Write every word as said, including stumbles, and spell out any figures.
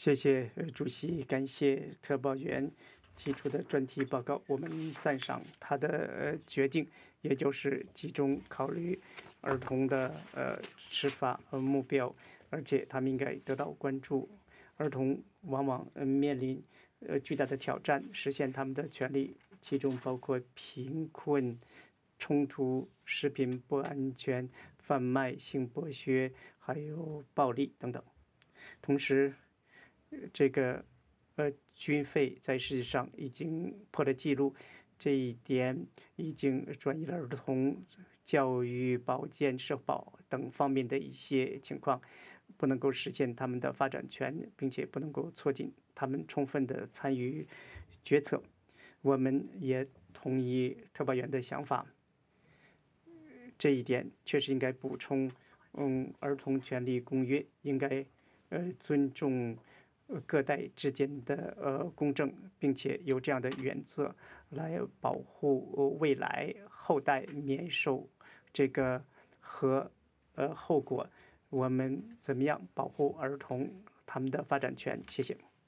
谢谢呃主席，感谢特报员提出的专题报告，我们赞赏他的呃决定，也就是集中考虑儿童的呃执法和目标，而且他们应该得到关注。儿童往往呃面临呃巨大的挑战，实现他们的权利，其中包括贫困、冲突、食品不安全、贩卖、性剥削，还有暴力等等。同时，这个呃军费在世界上已经破了记录，这一点已经转移了儿童教育、保健、社保等方面的一些情况，不能够实现他们的发展权，并且不能够促进他们充分的参与决策。我们也同意特派员的想法，这一点确实应该补充。嗯，儿童权利公约应该呃尊重各代之间的呃公正，并且有这样的原则来保护未来后代免受这个和呃后果。我们怎么样保护儿童他们的发展权？谢谢。